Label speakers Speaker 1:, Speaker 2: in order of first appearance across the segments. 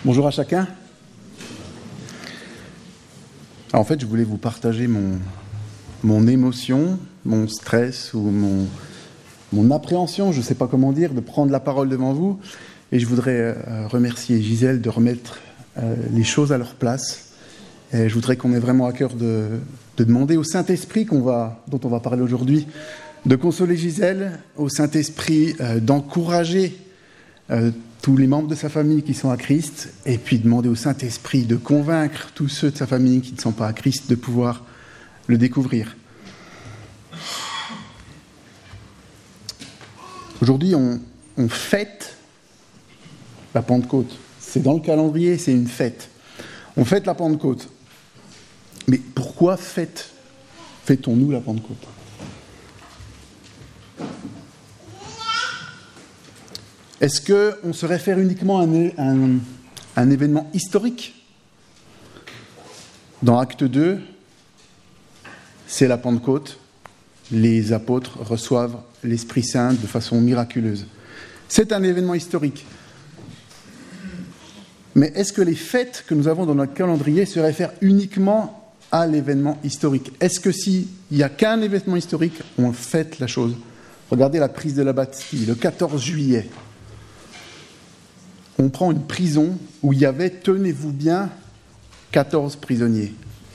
Speaker 1: Bonjour à chacun. Alors, en fait, je voulais vous partager mon émotion, mon stress ou mon appréhension, je ne sais pas comment dire, de prendre la parole devant vous. Et je voudrais remercier Gisèle de remettre les choses à leur place. Et je voudrais qu'on ait vraiment à cœur de demander au Saint-Esprit dont on va parler aujourd'hui, de consoler Gisèle, au Saint-Esprit d'encourager tous les membres de sa famille qui sont à Christ, et puis demander au Saint-Esprit de convaincre tous ceux de sa famille qui ne sont pas à Christ de pouvoir le découvrir. Aujourd'hui, on fête la Pentecôte. C'est dans le calendrier, c'est une fête. On fête la Pentecôte. Mais pourquoi fêtons-nous la Pentecôte ? Est-ce qu'on se réfère uniquement à un événement historique ? Dans Acte 2, c'est la Pentecôte. Les apôtres reçoivent l'Esprit Saint de façon miraculeuse. C'est un événement historique. Mais est-ce que les fêtes que nous avons dans notre calendrier se réfèrent uniquement à l'événement historique ? Est-ce que s'il n'y a qu'un événement historique, on fête la chose ? Regardez la prise de la Bastille, le 14 juillet. On prend une prison où il y avait, tenez-vous bien, 14 prisonniers.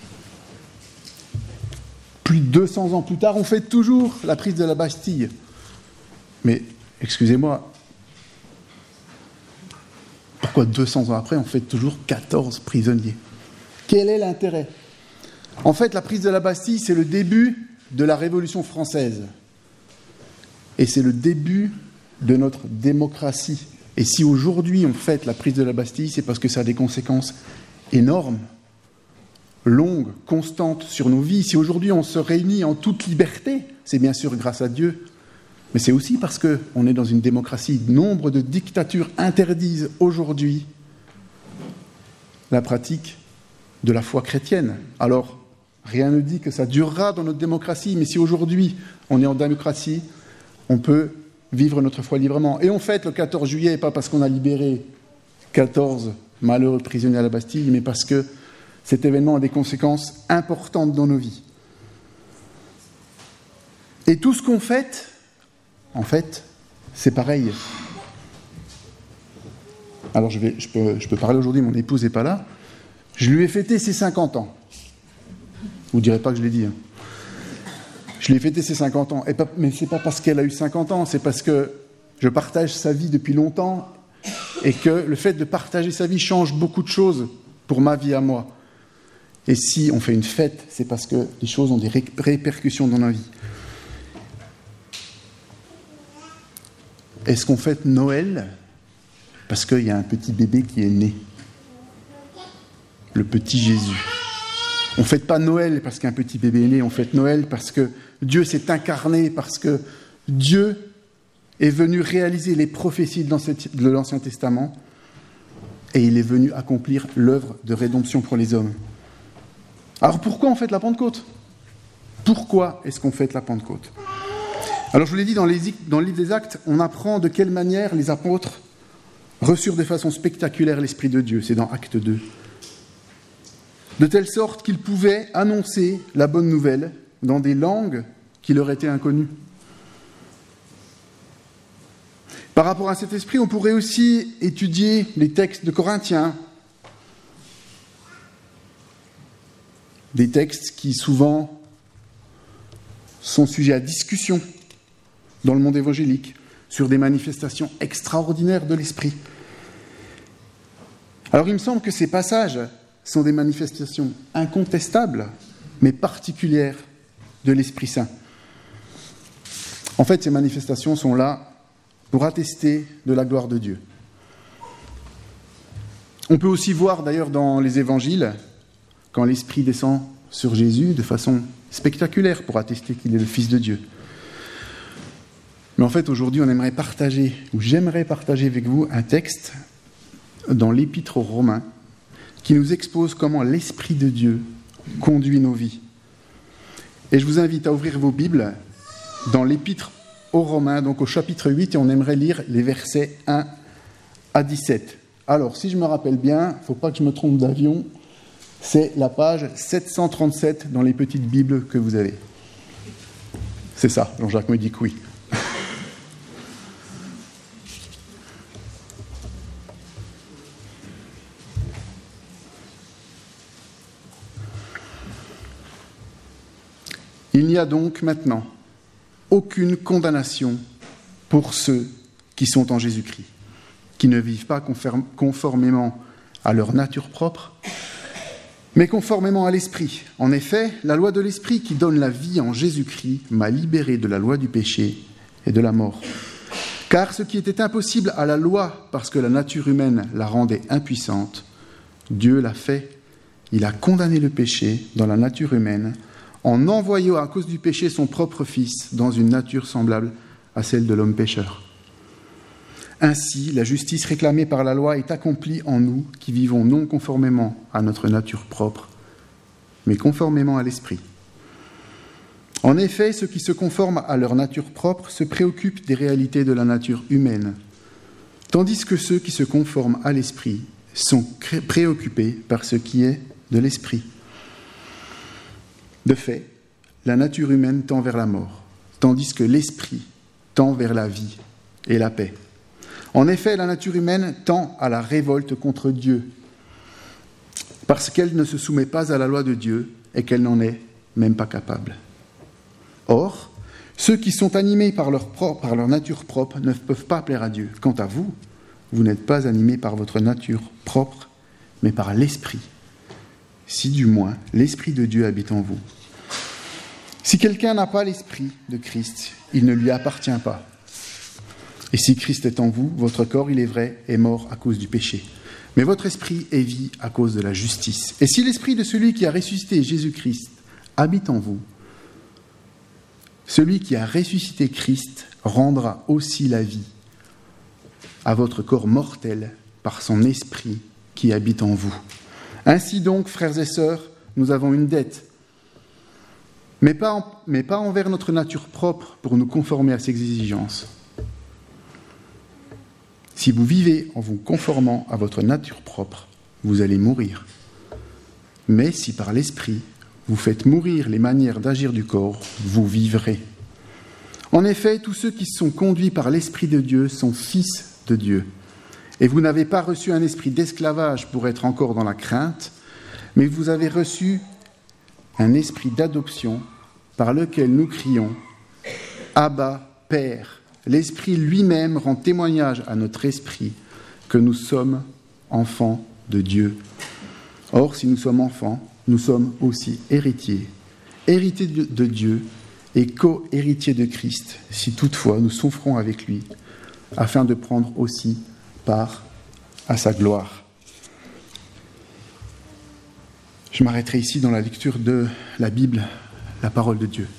Speaker 1: Plus de 200 ans plus tard, on fête toujours la prise de la Bastille. Mais, excusez-moi, pourquoi 200 ans après, on fête toujours 14 prisonniers ? Quel est l'intérêt ? En fait, la prise de la Bastille, c'est le début de la Révolution française. Et c'est le début de notre démocratie. Et si aujourd'hui on fête la prise de la Bastille, c'est parce que ça a des conséquences énormes, longues, constantes sur nos vies. Si aujourd'hui on se réunit en toute liberté, c'est bien sûr grâce à Dieu, mais c'est aussi parce qu'on est dans une démocratie. Nombre de dictatures interdisent aujourd'hui la pratique de la foi chrétienne. Alors, rien ne dit que ça durera dans notre démocratie, mais si aujourd'hui on est en démocratie, on peut vivre notre foi librement. Et on fête le 14 juillet, pas parce qu'on a libéré 14 malheureux prisonniers à la Bastille, mais parce que cet événement a des conséquences importantes dans nos vies. Et tout ce qu'on fête, en fait, c'est pareil. Alors je peux parler aujourd'hui, mon épouse n'est pas là. Je lui ai fêté ses 50 ans. Vous ne direz pas que je l'ai dit, hein. Je lui ai fêté ses 50 ans. Mais ce n'est pas parce qu'elle a eu 50 ans, c'est parce que je partage sa vie depuis longtemps et que le fait de partager sa vie change beaucoup de choses pour ma vie à moi. Et si on fait une fête, c'est parce que les choses ont des répercussions dans notre vie. Est-ce qu'on fête Noël ? Parce qu'il y a un petit bébé qui est né. Le petit Jésus. On ne fête pas Noël parce qu'un petit bébé est né, on fête Noël parce que Dieu s'est incarné, parce que Dieu est venu réaliser les prophéties de l'Ancien Testament et il est venu accomplir l'œuvre de rédemption pour les hommes. Alors pourquoi on fête la Pentecôte ? Pourquoi est-ce qu'on fête la Pentecôte ? Alors je vous l'ai dit, dans le livre des Actes, on apprend de quelle manière les apôtres reçurent de façon spectaculaire l'Esprit de Dieu. C'est dans Acte 2. De telle sorte qu'ils pouvaient annoncer la bonne nouvelle dans des langues qui leur étaient inconnues. Par rapport à cet esprit, on pourrait aussi étudier les textes de Corinthiens, des textes qui souvent sont sujets à discussion dans le monde évangélique, sur des manifestations extraordinaires de l'esprit. Alors il me semble que ces passages sont des manifestations incontestables, mais particulières de l'Esprit Saint. En fait, ces manifestations sont là pour attester de la gloire de Dieu. On peut aussi voir d'ailleurs dans les évangiles, quand l'Esprit descend sur Jésus de façon spectaculaire pour attester qu'il est le Fils de Dieu. Mais en fait, aujourd'hui, j'aimerais partager avec vous un texte dans l'Épître aux Romains qui nous expose comment l'Esprit de Dieu conduit nos vies. Et je vous invite à ouvrir vos Bibles dans l'Épître aux Romains, donc au chapitre 8, et on aimerait lire les versets 1 à 17. Alors, si je me rappelle bien, il ne faut pas que je me trompe d'avion, c'est la page 737 dans les petites Bibles que vous avez. C'est ça, Jean-Jacques me dit que oui. Il n'y a donc maintenant aucune condamnation pour ceux qui sont en Jésus-Christ, qui ne vivent pas conformément à leur nature propre, mais conformément à l'Esprit. En effet, la loi de l'Esprit qui donne la vie en Jésus-Christ m'a libéré de la loi du péché et de la mort. Car ce qui était impossible à la loi, parce que la nature humaine la rendait impuissante, Dieu l'a fait. Il a condamné le péché dans la nature humaine, en envoyant à cause du péché son propre Fils dans une nature semblable à celle de l'homme pécheur. Ainsi, la justice réclamée par la loi est accomplie en nous qui vivons non conformément à notre nature propre, mais conformément à l'Esprit. En effet, ceux qui se conforment à leur nature propre se préoccupent des réalités de la nature humaine, tandis que ceux qui se conforment à l'Esprit sont préoccupés par ce qui est de l'Esprit. De fait, la nature humaine tend vers la mort, tandis que l'Esprit tend vers la vie et la paix. En effet, la nature humaine tend à la révolte contre Dieu, parce qu'elle ne se soumet pas à la loi de Dieu et qu'elle n'en est même pas capable. Or, ceux qui sont animés par leur nature propre ne peuvent pas plaire à Dieu. Quant à vous, vous n'êtes pas animés par votre nature propre, mais par l'Esprit. Si du moins l'Esprit de Dieu habite en vous. Si quelqu'un n'a pas l'Esprit de Christ, il ne lui appartient pas. Et si Christ est en vous, votre corps, il est vrai, est mort à cause du péché. Mais votre esprit est vie à cause de la justice. Et si l'Esprit de celui qui a ressuscité Jésus-Christ habite en vous, celui qui a ressuscité Christ rendra aussi la vie à votre corps mortel par son Esprit qui habite en vous. Ainsi donc, frères et sœurs, nous avons une dette, mais pas envers notre nature propre pour nous conformer à ses exigences. Si vous vivez en vous conformant à votre nature propre, vous allez mourir. Mais si par l'Esprit, vous faites mourir les manières d'agir du corps, vous vivrez. En effet, tous ceux qui sont conduits par l'Esprit de Dieu sont fils de Dieu. Et vous n'avez pas reçu un esprit d'esclavage pour être encore dans la crainte, mais vous avez reçu un esprit d'adoption par lequel nous crions « Abba, Père ». L'Esprit lui-même rend témoignage à notre esprit que nous sommes enfants de Dieu. Or, si nous sommes enfants, nous sommes aussi héritiers, héritiers de Dieu et co-héritiers de Christ, si toutefois nous souffrons avec lui, afin de prendre aussi part à sa gloire. Je m'arrêterai ici dans la lecture de la Bible, la parole de Dieu.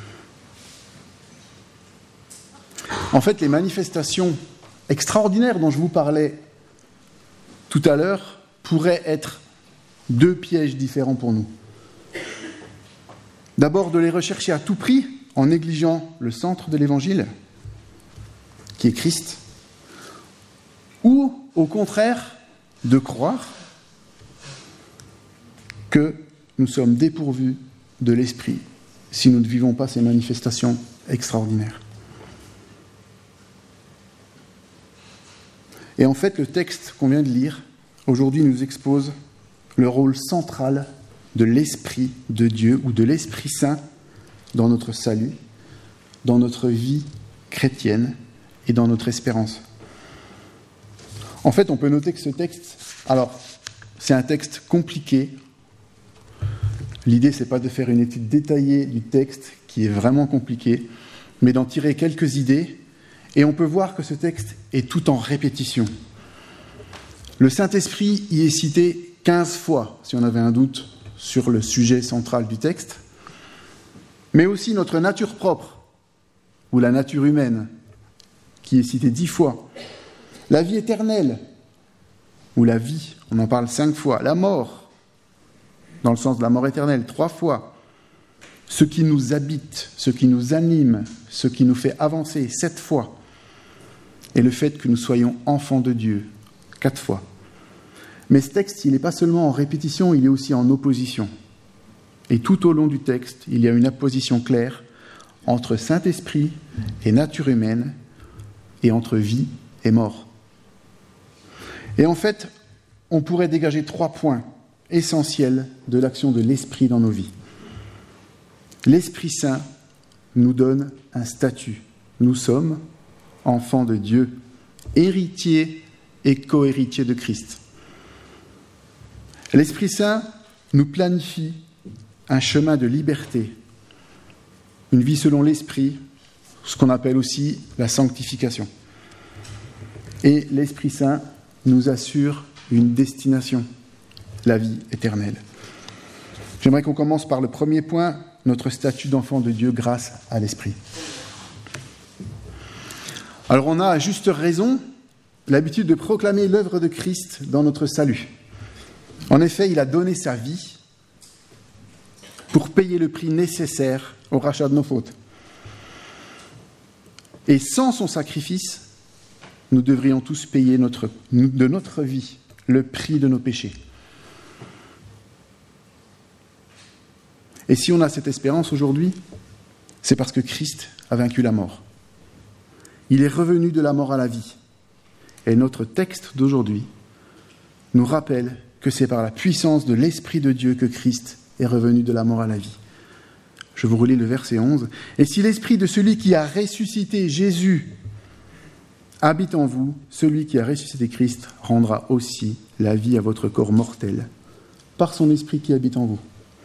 Speaker 1: En fait, les manifestations extraordinaires dont je vous parlais tout à l'heure pourraient être deux pièges différents pour nous. D'abord, de les rechercher à tout prix en négligeant le centre de l'Évangile, qui est Christ, ou au contraire, de croire que nous sommes dépourvus de l'Esprit si nous ne vivons pas ces manifestations extraordinaires. Et en fait, le texte qu'on vient de lire, aujourd'hui, nous expose le rôle central de l'Esprit de Dieu ou de l'Esprit Saint dans notre salut, dans notre vie chrétienne et dans notre espérance. En fait, on peut noter que ce texte, alors, c'est un texte compliqué. L'idée, c'est pas de faire une étude détaillée du texte, qui est vraiment compliqué, mais d'en tirer quelques idées. Et on peut voir que ce texte est tout en répétition. Le Saint-Esprit y est cité 15 fois, si on avait un doute sur le sujet central du texte, mais aussi notre nature propre, ou la nature humaine, qui est citée 10 fois. La vie éternelle, ou la vie, on en parle 5 fois. La mort, dans le sens de la mort éternelle, 3 fois. Ce qui nous habite, ce qui nous anime, ce qui nous fait avancer, 7 fois. Et le fait que nous soyons enfants de Dieu, 4 fois. Mais ce texte, il n'est pas seulement en répétition, il est aussi en opposition. Et tout au long du texte, il y a une opposition claire entre Saint-Esprit et nature humaine, et entre vie et mort. Et en fait, on pourrait dégager 3 points essentiels de l'action de l'Esprit dans nos vies. L'Esprit Saint nous donne un statut. Nous sommes enfants de Dieu, héritiers et co-héritiers de Christ. L'Esprit Saint nous planifie un chemin de liberté, une vie selon l'Esprit, ce qu'on appelle aussi la sanctification. Et l'Esprit Saint nous assure une destination, la vie éternelle. J'aimerais qu'on commence par le premier point, notre statut d'enfant de Dieu grâce à l'Esprit. Alors on a à juste raison l'habitude de proclamer l'œuvre de Christ dans notre salut. En effet, il a donné sa vie pour payer le prix nécessaire au rachat de nos fautes. Et sans son sacrifice, nous devrions tous payer de notre vie le prix de nos péchés. Et si on a cette espérance aujourd'hui, c'est parce que Christ a vaincu la mort. Il est revenu de la mort à la vie. Et notre texte d'aujourd'hui nous rappelle que c'est par la puissance de l'Esprit de Dieu que Christ est revenu de la mort à la vie. Je vous relis le verset 11. « Et si l'Esprit de celui qui a ressuscité Jésus habite en vous, celui qui a ressuscité Christ rendra aussi la vie à votre corps mortel, par son Esprit qui habite en vous. »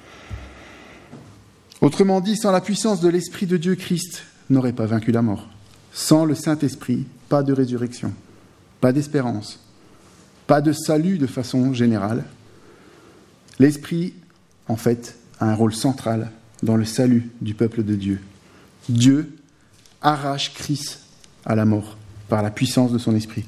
Speaker 1: Autrement dit, sans la puissance de l'Esprit de Dieu, Christ n'aurait pas vaincu la mort. Sans le Saint-Esprit, pas de résurrection, pas d'espérance, pas de salut de façon générale. L'Esprit, en fait, a un rôle central dans le salut du peuple de Dieu. Dieu arrache Christ à la mort par la puissance de son Esprit.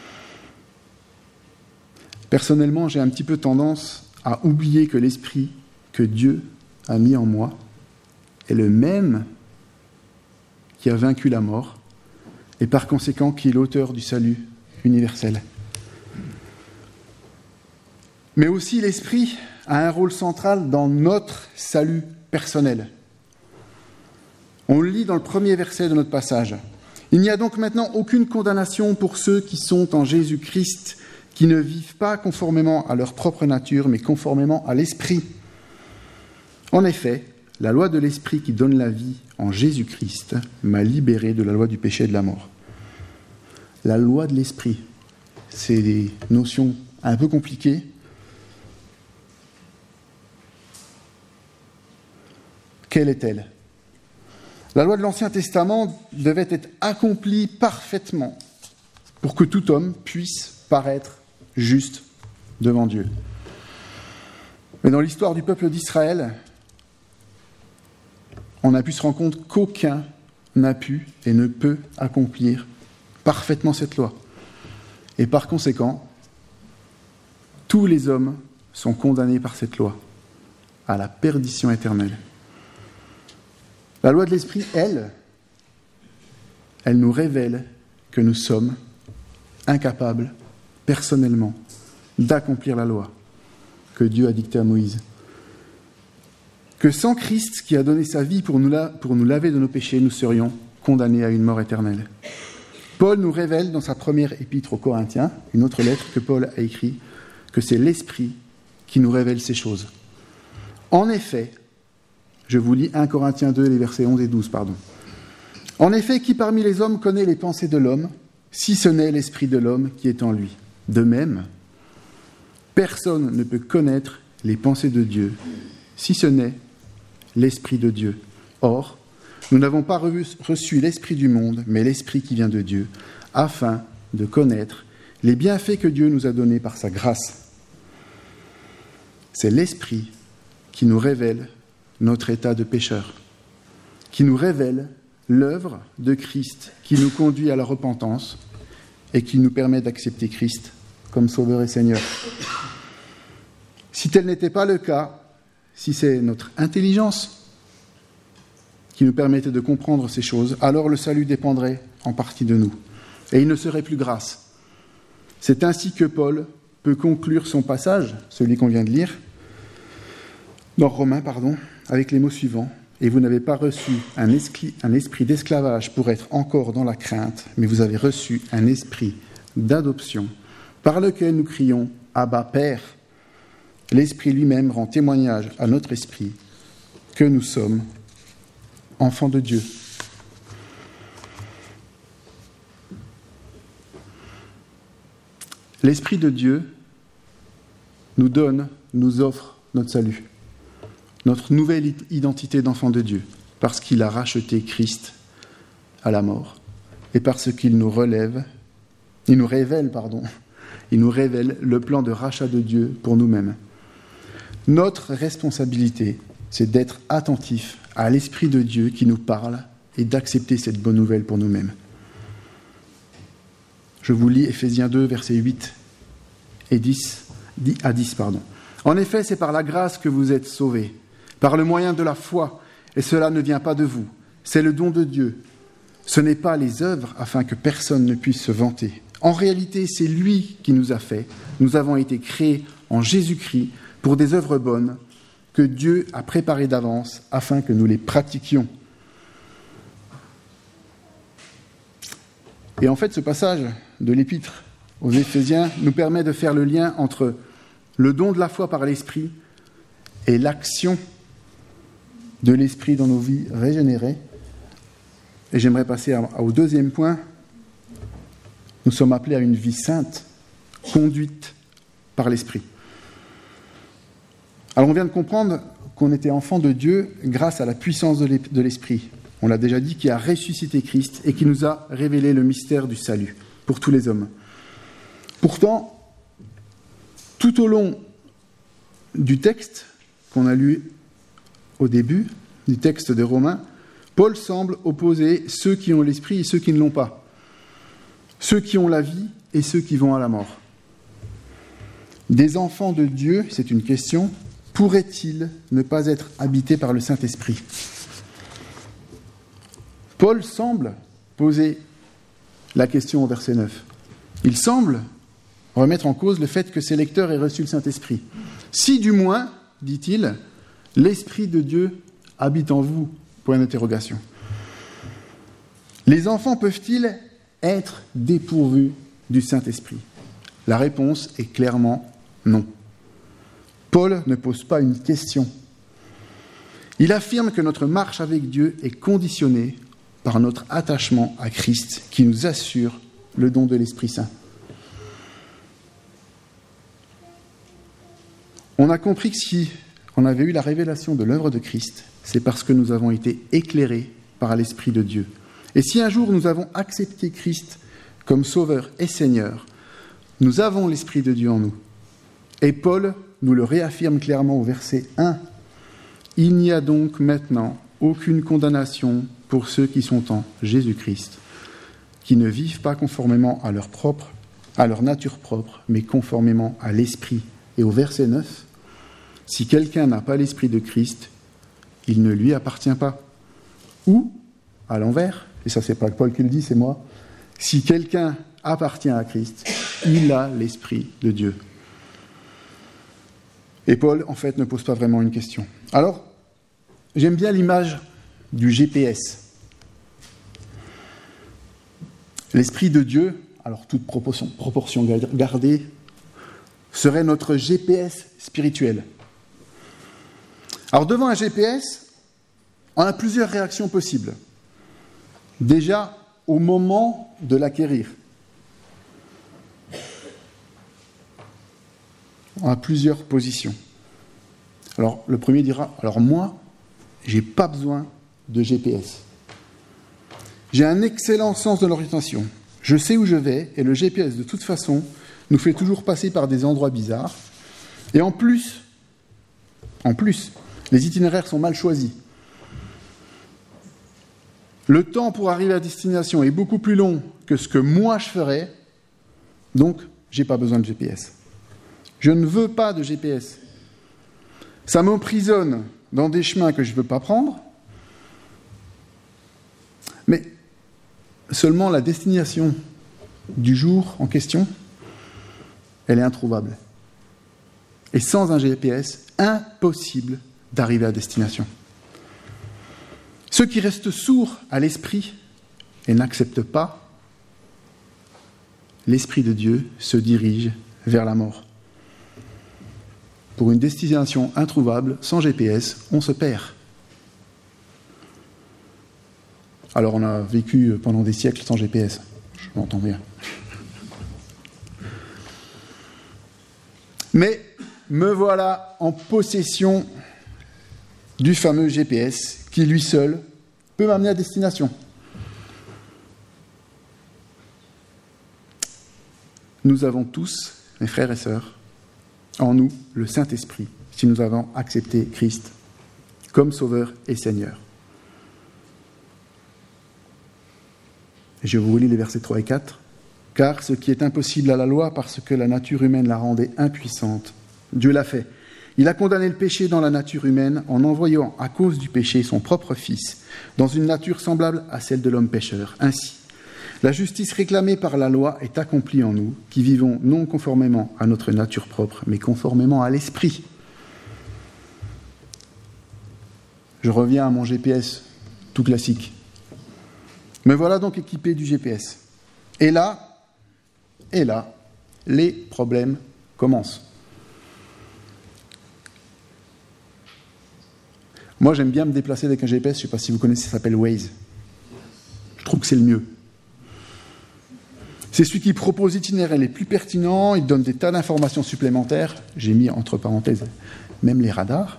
Speaker 1: Personnellement, j'ai un petit peu tendance à oublier que l'Esprit que Dieu a mis en moi est le même qui a vaincu la mort et par conséquent qui est l'auteur du salut universel. Mais aussi l'Esprit a un rôle central dans notre salut personnel. On le lit dans le premier verset de notre passage. « Il n'y a donc maintenant aucune condamnation pour ceux qui sont en Jésus-Christ, qui ne vivent pas conformément à leur propre nature, mais conformément à l'Esprit. En effet, la loi de l'Esprit qui donne la vie en Jésus-Christ m'a libéré de la loi du péché et de la mort. » La loi de l'Esprit, c'est des notions un peu compliquées. Quelle est-elle ? La loi de l'Ancien Testament devait être accomplie parfaitement pour que tout homme puisse paraître juste devant Dieu. Mais dans l'histoire du peuple d'Israël, on a pu se rendre compte qu'aucun n'a pu et ne peut accomplir parfaitement cette loi. Et par conséquent, tous les hommes sont condamnés par cette loi à la perdition éternelle. La loi de l'Esprit, elle nous révèle que nous sommes incapables, personnellement, d'accomplir la loi que Dieu a dictée à Moïse. Que sans Christ, qui a donné sa vie pour nous laver de nos péchés, nous serions condamnés à une mort éternelle. Paul nous révèle dans sa première épître aux Corinthiens, une autre lettre que Paul a écrite, que c'est l'Esprit qui nous révèle ces choses. En effet, je vous lis 1 Corinthiens 2, les versets 11 et 12, En effet, qui parmi les hommes connaît les pensées de l'homme, si ce n'est l'esprit de l'homme qui est en lui ? De même, personne ne peut connaître les pensées de Dieu, si ce n'est l'Esprit de Dieu. Or, nous n'avons pas reçu l'Esprit du monde, mais l'Esprit qui vient de Dieu, afin de connaître les bienfaits que Dieu nous a donnés par sa grâce. C'est l'Esprit qui nous révèle notre état de pécheur, qui nous révèle l'œuvre de Christ, qui nous conduit à la repentance et qui nous permet d'accepter Christ comme Sauveur et Seigneur. Si tel n'était pas le cas, si c'est notre intelligence qui nous permettait de comprendre ces choses, alors le salut dépendrait en partie de nous, et il ne serait plus grâce. C'est ainsi que Paul peut conclure son passage, celui qu'on vient de lire, dans Romains, avec les mots suivants. « Et vous n'avez pas reçu un esprit d'esclavage pour être encore dans la crainte, mais vous avez reçu un esprit d'adoption, par lequel nous crions « Abba, Père ». L'Esprit lui-même rend témoignage à notre esprit que nous sommes enfants de Dieu. » L'Esprit de Dieu nous offre notre salut, notre nouvelle identité d'enfant de Dieu, parce qu'il a racheté Christ à la mort et parce qu'il nous révèle le plan de rachat de Dieu pour nous-mêmes. Notre responsabilité, c'est d'être attentif à l'Esprit de Dieu qui nous parle et d'accepter cette bonne nouvelle pour nous-mêmes. Je vous lis Éphésiens 2, versets 8 et 10. En effet, c'est par la grâce que vous êtes sauvés, par le moyen de la foi, et cela ne vient pas de vous, c'est le don de Dieu. Ce n'est pas les œuvres afin que personne ne puisse se vanter. En réalité, c'est lui qui nous a fait. Nous avons été créés en Jésus-Christ pour des œuvres bonnes que Dieu a préparées d'avance afin que nous les pratiquions. Et en fait, ce passage de l'Épître aux Éphésiens nous permet de faire le lien entre le don de la foi par l'Esprit et l'action de l'Esprit dans nos vies régénérées. Et j'aimerais passer au deuxième point. Nous sommes appelés à une vie sainte, conduite par l'Esprit. Alors on vient de comprendre qu'on était enfant de Dieu grâce à la puissance de l'Esprit. On l'a déjà dit, qui a ressuscité Christ et qui nous a révélé le mystère du salut pour tous les hommes. Pourtant, tout au long du texte qu'on a lu au début, du texte de Romains, Paul semble opposer ceux qui ont l'Esprit et ceux qui ne l'ont pas. Ceux qui ont la vie et ceux qui vont à la mort. Des enfants de Dieu, c'est une question, pourraient-ils ne pas être habités par le Saint-Esprit ? Paul semble poser la question au verset 9. Il semble remettre en cause le fait que ses lecteurs aient reçu le Saint-Esprit. Si du moins, dit-il, l'Esprit de Dieu habite en vous ? Point d'interrogation. Les enfants peuvent-ils être dépourvus du Saint-Esprit ? La réponse est clairement non. Paul ne pose pas une question. Il affirme que notre marche avec Dieu est conditionnée par notre attachement à Christ qui nous assure le don de l'Esprit Saint. On a compris que si on avait eu la révélation de l'œuvre de Christ, c'est parce que nous avons été éclairés par l'Esprit de Dieu. Et si un jour nous avons accepté Christ comme Sauveur et Seigneur, nous avons l'Esprit de Dieu en nous. Et Paul nous le réaffirme clairement au verset 1. « Il n'y a donc maintenant aucune condamnation pour ceux qui sont en Jésus-Christ, qui ne vivent pas conformément à leur nature propre, mais conformément à l'Esprit. » Et au verset 9, « Si quelqu'un n'a pas l'Esprit de Christ, il ne lui appartient pas. » Ou, à l'envers, et ça c'est pas Paul qui le dit, c'est moi, « Si quelqu'un appartient à Christ, il a l'Esprit de Dieu. » Et Paul, en fait, ne pose pas vraiment une question. Alors, j'aime bien l'image du GPS. L'Esprit de Dieu, alors toute proportion gardée, serait notre GPS spirituel. Alors, devant un GPS, on a plusieurs réactions possibles. Déjà, au moment de l'acquérir, on a plusieurs positions. Alors, le premier dira, alors moi, j'ai pas besoin de GPS. J'ai un excellent sens de l'orientation. Je sais où je vais, et le GPS, de toute façon, nous fait toujours passer par des endroits bizarres. Et en plus, les itinéraires sont mal choisis. Le temps pour arriver à destination est beaucoup plus long que ce que moi je ferais, donc je n'ai pas besoin de GPS. Je ne veux pas de GPS. Ça m'emprisonne dans des chemins que je ne veux pas prendre, mais seulement la destination du jour en question elle est introuvable. Et sans un GPS, impossible d'arriver à destination. Ceux qui restent sourds à l'esprit et n'acceptent pas, l'Esprit de Dieu se dirige vers la mort. Pour une destination introuvable, sans GPS, on se perd. Alors on a vécu pendant des siècles sans GPS, je m'entends bien. Mais me voilà en possession du fameux GPS qui, lui seul, peut m'amener à destination. Nous avons tous, mes frères et sœurs, en nous le Saint-Esprit, si nous avons accepté Christ comme Sauveur et Seigneur. Je vous relis les versets 3 et 4. « Car ce qui est impossible à la loi, parce que la nature humaine la rendait impuissante, Dieu l'a fait. Il a condamné le péché dans la nature humaine en envoyant à cause du péché son propre Fils, dans une nature semblable à celle de l'homme pécheur. Ainsi, la justice réclamée par la loi est accomplie en nous, qui vivons non conformément à notre nature propre, mais conformément à l'Esprit. » Je reviens à mon GPS, tout classique. Me voilà donc équipé du GPS. Et là, les problèmes commencent. Moi, j'aime bien me déplacer avec un GPS, je ne sais pas si vous connaissez, ça s'appelle Waze. Je trouve que c'est le mieux. C'est celui qui propose l'itinéraire les plus pertinents, il donne des tas d'informations supplémentaires. J'ai mis entre parenthèses même les radars.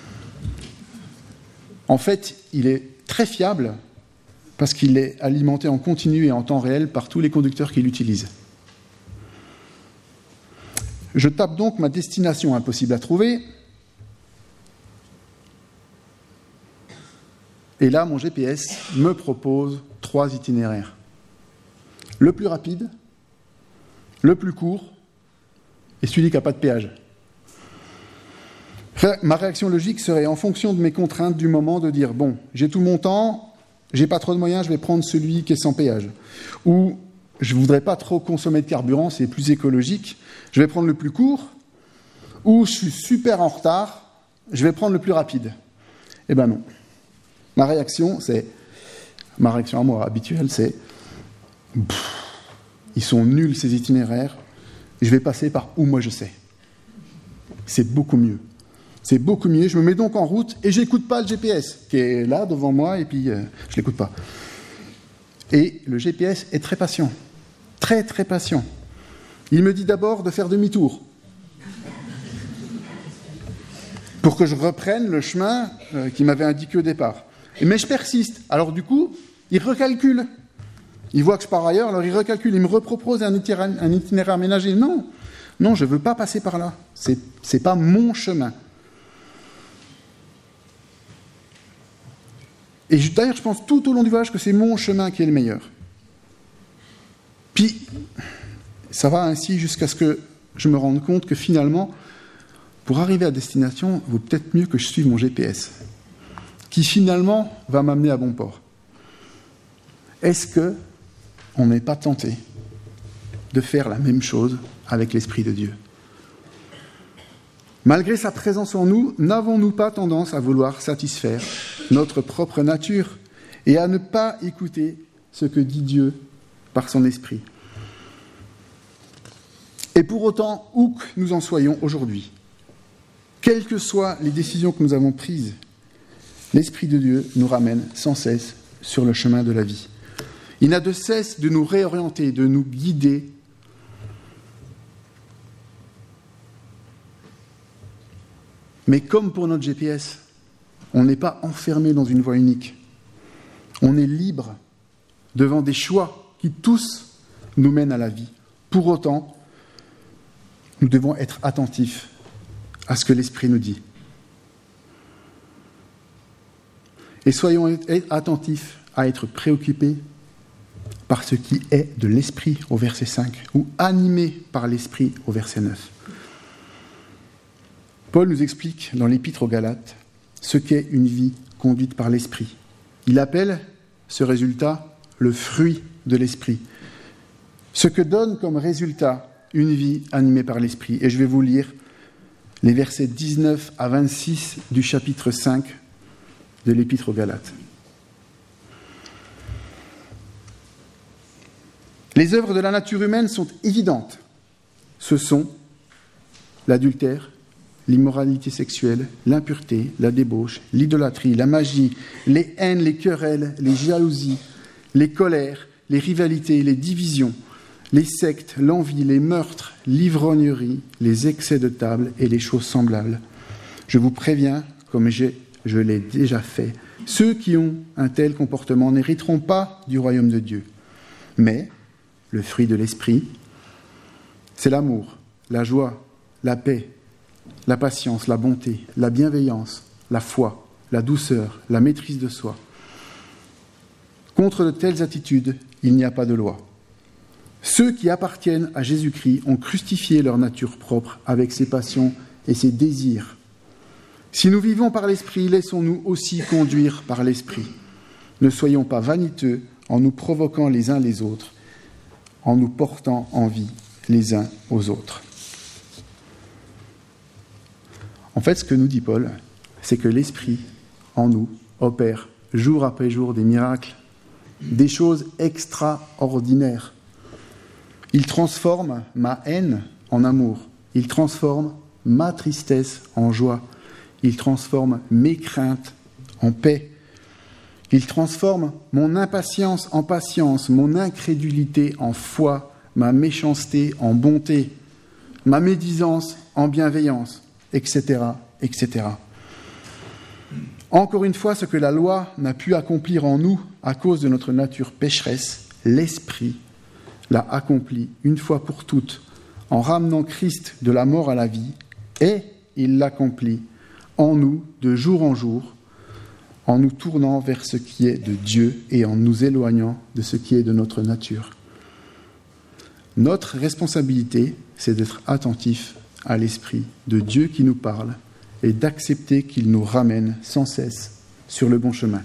Speaker 1: En fait, il est très fiable parce qu'il est alimenté en continu et en temps réel par tous les conducteurs qui l'utilisent. Je tape donc ma destination impossible à trouver. Et là, mon GPS me propose 3 itinéraires. Le plus rapide, le plus court et celui qui n'a pas de péage. Ma réaction logique serait, en fonction de mes contraintes du moment, de dire « Bon, j'ai tout mon temps, j'ai pas trop de moyens, je vais prendre celui qui est sans péage. » Ou « Je voudrais pas trop consommer de carburant, c'est plus écologique, je vais prendre le plus court. » Ou « Je suis super en retard, je vais prendre le plus rapide. » Eh ben non. Ma réaction à moi habituelle, c'est ils sont nuls ces itinéraires, je vais passer par où moi je sais. C'est beaucoup mieux. C'est beaucoup mieux. Je me mets donc en route et je n'écoute pas le GPS qui est là devant moi et puis je ne l'écoute pas. Et le GPS est très patient. Très, très patient. Il me dit d'abord de faire demi-tour pour que je reprenne le chemin qu'il m'avait indiqué au départ. Mais je persiste. Alors du coup, il recalcule. Il voit que je pars ailleurs, alors il recalcule. Il me repropose un itinéraire aménagé. Non, je ne veux pas passer par là. C'est pas mon chemin. Et d'ailleurs, je pense tout au long du voyage que c'est mon chemin qui est le meilleur. Puis, ça va ainsi jusqu'à ce que je me rende compte que finalement, pour arriver à destination, il vaut peut-être mieux que je suive mon GPS, qui finalement va m'amener à bon port. Est-ce qu'on n'est pas tenté de faire la même chose avec l'Esprit de Dieu ? Malgré sa présence en nous, n'avons-nous pas tendance à vouloir satisfaire notre propre nature et à ne pas écouter ce que dit Dieu par son Esprit ? Et pour autant, où que nous en soyons aujourd'hui, quelles que soient les décisions que nous avons prises, l'Esprit de Dieu nous ramène sans cesse sur le chemin de la vie. Il n'a de cesse de nous réorienter, de nous guider. Mais comme pour notre GPS, on n'est pas enfermé dans une voie unique. On est libre devant des choix qui tous nous mènent à la vie. Pour autant, nous devons être attentifs à ce que l'Esprit nous dit. Et soyons attentifs à être préoccupés par ce qui est de l'Esprit au verset 5, ou animés par l'Esprit au verset 9. Paul nous explique dans l'Épître aux Galates ce qu'est une vie conduite par l'Esprit. Il appelle ce résultat le fruit de l'Esprit. Ce que donne comme résultat une vie animée par l'Esprit. Et je vais vous lire les versets 19 à 26 du chapitre 5 de l'Épître aux Galates. Les œuvres de la nature humaine sont évidentes. Ce sont l'adultère, l'immoralité sexuelle, l'impureté, la débauche, l'idolâtrie, la magie, les haines, les querelles, les jalousies, les colères, les rivalités, les divisions, les sectes, l'envie, les meurtres, l'ivrognerie, les excès de table et les choses semblables. Je vous préviens, comme je l'ai déjà fait, ceux qui ont un tel comportement n'hériteront pas du royaume de Dieu. Mais le fruit de l'esprit, c'est l'amour, la joie, la paix, la patience, la bonté, la bienveillance, la foi, la douceur, la maîtrise de soi. Contre de telles attitudes, il n'y a pas de loi. Ceux qui appartiennent à Jésus-Christ ont crucifié leur nature propre avec ses passions et ses désirs. Si nous vivons par l'Esprit, laissons-nous aussi conduire par l'Esprit. Ne soyons pas vaniteux en nous provoquant les uns les autres, en nous portant envie les uns aux autres. En fait, ce que nous dit Paul, c'est que l'Esprit, en nous, opère jour après jour des miracles, des choses extraordinaires. Il transforme ma haine en amour. Il transforme ma tristesse en joie. Il transforme mes craintes en paix. Il transforme mon impatience en patience, mon incrédulité en foi, ma méchanceté en bonté, ma médisance en bienveillance, etc., etc. Encore une fois, ce que la loi n'a pu accomplir en nous à cause de notre nature pécheresse, l'Esprit l'a accompli une fois pour toutes en ramenant Christ de la mort à la vie, et il l'accomplit en nous de jour en jour, en nous tournant vers ce qui est de Dieu et en nous éloignant de ce qui est de notre nature. Notre responsabilité, c'est d'être attentif à l'Esprit de Dieu qui nous parle et d'accepter qu'il nous ramène sans cesse sur le bon chemin.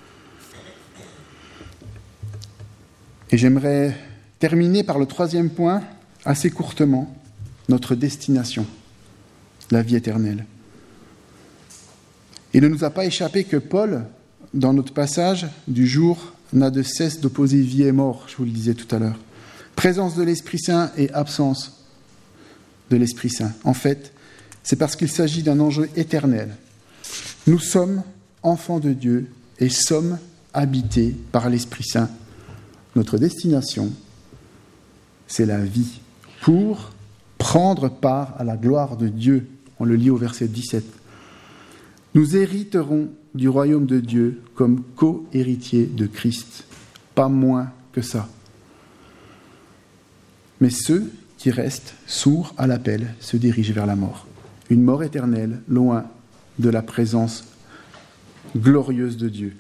Speaker 1: Et j'aimerais terminer par le troisième point, assez courtement, notre destination, la vie éternelle. Il ne nous a pas échappé que Paul, dans notre passage du jour, n'a de cesse d'opposer vie et mort, je vous le disais tout à l'heure. Présence de l'Esprit Saint et absence de l'Esprit Saint. En fait, c'est parce qu'il s'agit d'un enjeu éternel. Nous sommes enfants de Dieu et sommes habités par l'Esprit Saint. Notre destination, c'est la vie, pour prendre part à la gloire de Dieu. On le lit au verset 17. Nous hériterons du royaume de Dieu comme co-héritiers de Christ, pas moins que ça. Mais ceux qui restent sourds à l'appel se dirigent vers la mort. Une mort éternelle, loin de la présence glorieuse de Dieu.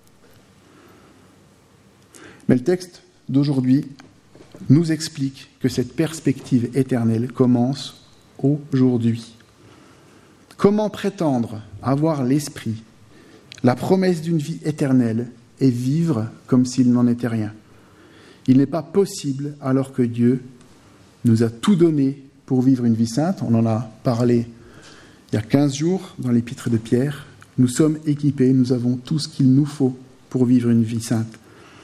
Speaker 1: Mais le texte d'aujourd'hui nous explique que cette perspective éternelle commence aujourd'hui. Comment prétendre avoir l'Esprit, la promesse d'une vie éternelle, et vivre comme s'il n'en était rien? Il n'est pas possible alors que Dieu nous a tout donné pour vivre une vie sainte. On en a parlé il y a 15 jours dans l'épître de Pierre. Nous sommes équipés, nous avons tout ce qu'il nous faut pour vivre une vie sainte.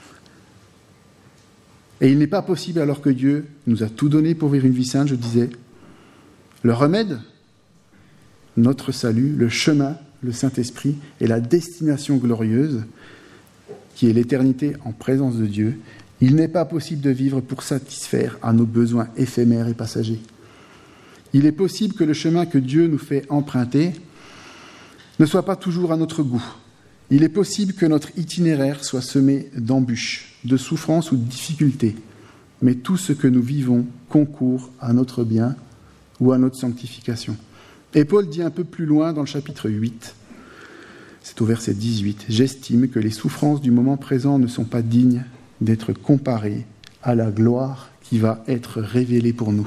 Speaker 1: Et il n'est pas possible alors que Dieu nous a tout donné pour vivre une vie sainte, je disais. Le remède, notre salut, le chemin, le Saint-Esprit et la destination glorieuse, qui est l'éternité en présence de Dieu, il n'est pas possible de vivre pour satisfaire à nos besoins éphémères et passagers. Il est possible que le chemin que Dieu nous fait emprunter ne soit pas toujours à notre goût. Il est possible que notre itinéraire soit semé d'embûches, de souffrances ou de difficultés, mais tout ce que nous vivons concourt à notre bien ou à notre sanctification. Et Paul dit un peu plus loin dans le chapitre 8, c'est au verset 18, « J'estime que les souffrances du moment présent ne sont pas dignes d'être comparées à la gloire qui va être révélée pour nous. »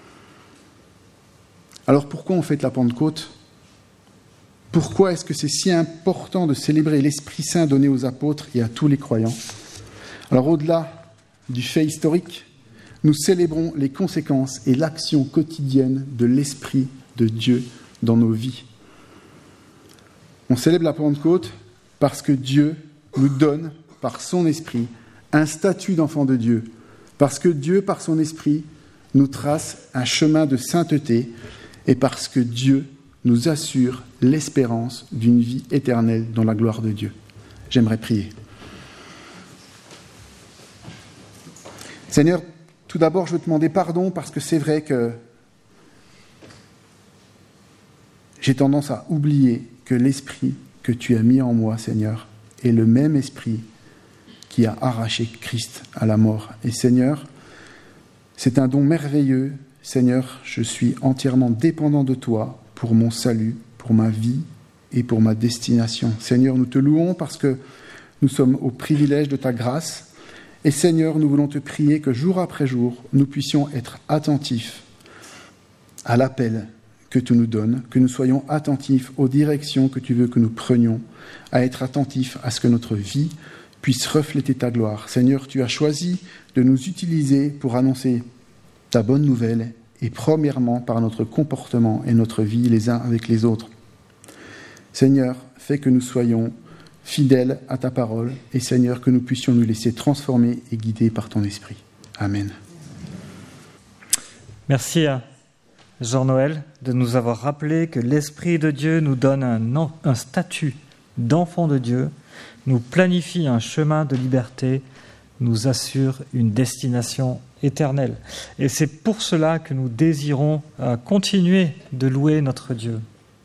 Speaker 1: Alors pourquoi on fête la Pentecôte ? Pourquoi est-ce que c'est si important de célébrer l'Esprit Saint donné aux apôtres et à tous les croyants ? Alors au-delà du fait historique, nous célébrons les conséquences et l'action quotidienne de l'Esprit de Dieu dans nos vies. On célèbre la Pentecôte parce que Dieu nous donne, par son Esprit, un statut d'enfant de Dieu, parce que Dieu, par son Esprit, nous trace un chemin de sainteté et parce que Dieu nous assure l'espérance d'une vie éternelle dans la gloire de Dieu. J'aimerais prier. Seigneur, tout d'abord, je veux te demander pardon parce que c'est vrai que j'ai tendance à oublier que l'esprit que tu as mis en moi, Seigneur, est le même esprit qui a arraché Christ à la mort. Et Seigneur, c'est un don merveilleux. Seigneur, je suis entièrement dépendant de toi pour mon salut, pour ma vie et pour ma destination. Seigneur, nous te louons parce que nous sommes au privilège de ta grâce. Et Seigneur, nous voulons te prier que jour après jour, nous puissions être attentifs à l'appel que tu nous donnes, que nous soyons attentifs aux directions que tu veux que nous prenions, à être attentifs à ce que notre vie puisse refléter ta gloire. Seigneur, tu as choisi de nous utiliser pour annoncer ta bonne nouvelle, et premièrement par notre comportement et notre vie les uns avec les autres. Seigneur, fais que nous soyons fidèles à ta parole, et Seigneur, que nous puissions nous laisser transformer et guider par ton esprit. Amen.
Speaker 2: Merci à Jean-Noël de nous avoir rappelé que l'Esprit de Dieu nous donne un statut d'enfant de Dieu, nous planifie un chemin de liberté, nous assure une destination éternelle. Et c'est pour cela que nous désirons continuer de louer notre Dieu.